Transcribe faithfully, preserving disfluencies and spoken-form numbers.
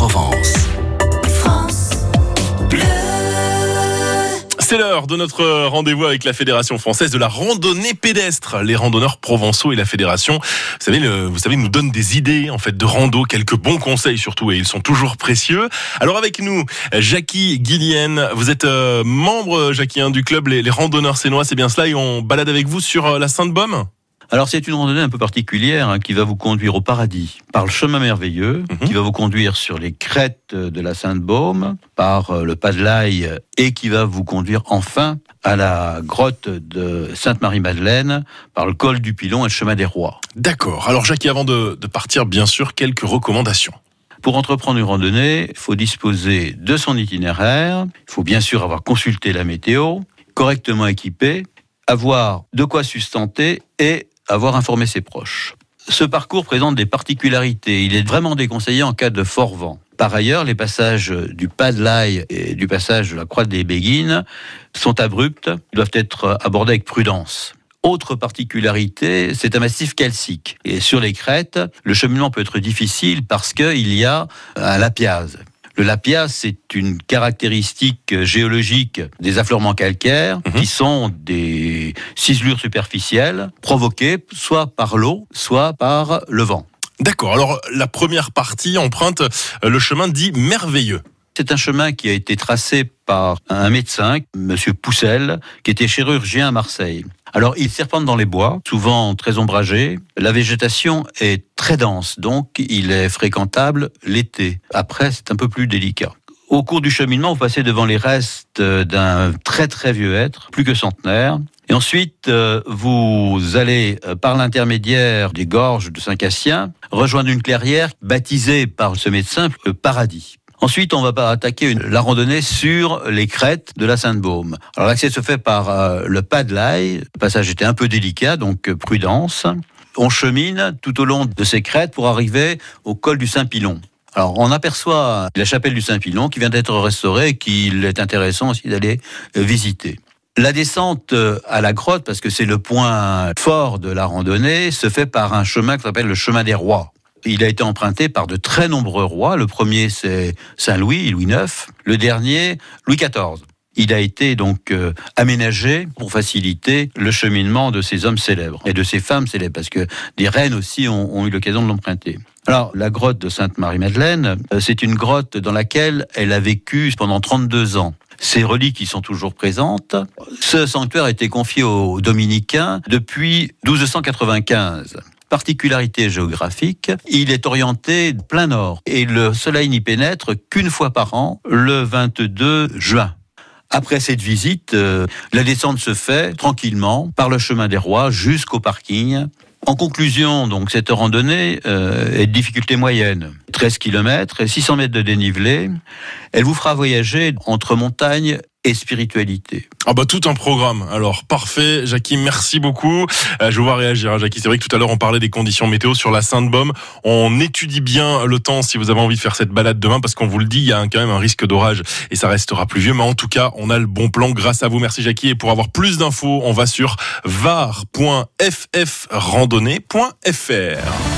Provence. France Bleu. C'est l'heure de notre rendez-vous avec la Fédération française de la randonnée pédestre. Les randonneurs provençaux et la Fédération, vous savez, le, vous savez, nous donnent des idées en fait de rando, quelques bons conseils surtout, et ils sont toujours précieux. Alors avec nous, Jackie Guillienne, vous êtes euh, membre, Jackie, hein, du club les, les randonneurs sénois, c'est bien cela, et on balade avec vous sur euh, la Sainte-Baume. Alors c'est une randonnée un peu particulière hein, qui va vous conduire au paradis par le chemin merveilleux, mmh. qui va vous conduire sur les crêtes de la Sainte-Baume par euh, le pas de l'Aille et qui va vous conduire enfin à la grotte de Sainte-Marie-Madeleine par le col du Pilon et le chemin des Rois. D'accord. Alors Jackie, avant de, de partir, bien sûr, quelques recommandations. Pour entreprendre une randonnée, il faut disposer de son itinéraire, il faut bien sûr avoir consulté la météo, correctement équipé, avoir de quoi sustenter et avoir informé ses proches. Ce parcours présente des particularités. Il est vraiment déconseillé en cas de fort vent. Par ailleurs, les passages du pas de l'Aille et du passage de la croix des Béguines sont abrupts, doivent être abordés avec prudence. Autre particularité, c'est un massif calcique. Et sur les crêtes, le cheminement peut être difficile parce qu'il y a un lapiaz. Le lapiaz, c'est une caractéristique géologique des affleurements calcaires mmh. qui sont des ciselures superficielles provoquées soit par l'eau, soit par le vent. D'accord, alors la première partie emprunte le chemin dit merveilleux. C'est un chemin qui a été tracé par un médecin, Monsieur Poussel, qui était chirurgien à Marseille. Alors, il serpente dans les bois, souvent très ombragés. La végétation est très dense, donc il est fréquentable l'été. Après, c'est un peu plus délicat. Au cours du cheminement, vous passez devant les restes d'un très très vieux être, plus que centenaire. Et ensuite, vous allez, par l'intermédiaire des gorges de Saint-Cassien, rejoindre une clairière baptisée par ce médecin le paradis. Ensuite, on va attaquer une, la randonnée sur les crêtes de la Sainte-Baume. Alors l'accès se fait par euh, le pas de l'Aille. Le passage était un peu délicat, donc euh, prudence. On chemine tout au long de ces crêtes pour arriver au col du Saint-Pilon. Alors on aperçoit la chapelle du Saint-Pilon qui vient d'être restaurée et qu'il est intéressant aussi d'aller euh, visiter. La descente à la grotte, parce que c'est le point fort de la randonnée, se fait par un chemin qui s'appelle le chemin des Rois. Il a été emprunté par de très nombreux rois. Le premier, c'est Saint-Louis, Louis neuf. Le dernier, Louis quatorze. Il a été donc euh, aménagé pour faciliter le cheminement de ces hommes célèbres et de ces femmes célèbres, parce que des reines aussi ont, ont eu l'occasion de l'emprunter. Alors, la grotte de Sainte-Marie-Madeleine, euh, c'est une grotte dans laquelle elle a vécu pendant trente-deux ans. Ses reliques y sont toujours présentes. Ce sanctuaire a été confié aux dominicains depuis douze cent quatre-vingt-quinze. Particularité géographique, il est orienté plein nord et le soleil n'y pénètre qu'une fois par an, le vingt-deux juin. Après cette visite, euh, la descente se fait tranquillement par le chemin des Rois jusqu'au parking. En conclusion, donc, cette randonnée euh, est de difficulté moyenne, treize kilomètres et six cents mètres de dénivelé. Elle vous fera voyager entre montagne et spiritualité. Ah bah tout un programme. Alors parfait, Jackie, merci beaucoup. Euh, je vois réagir, hein, Jackie. C'est vrai que tout à l'heure on parlait des conditions météo sur la Sainte-Baume. On étudie bien le temps si vous avez envie de faire cette balade demain, parce qu'on vous le dit, il y a quand même un risque d'orage et ça restera pluvieux. Mais en tout cas, on a le bon plan grâce à vous. Merci Jackie. Et pour avoir plus d'infos, on va sur var point f f randonnée point f r.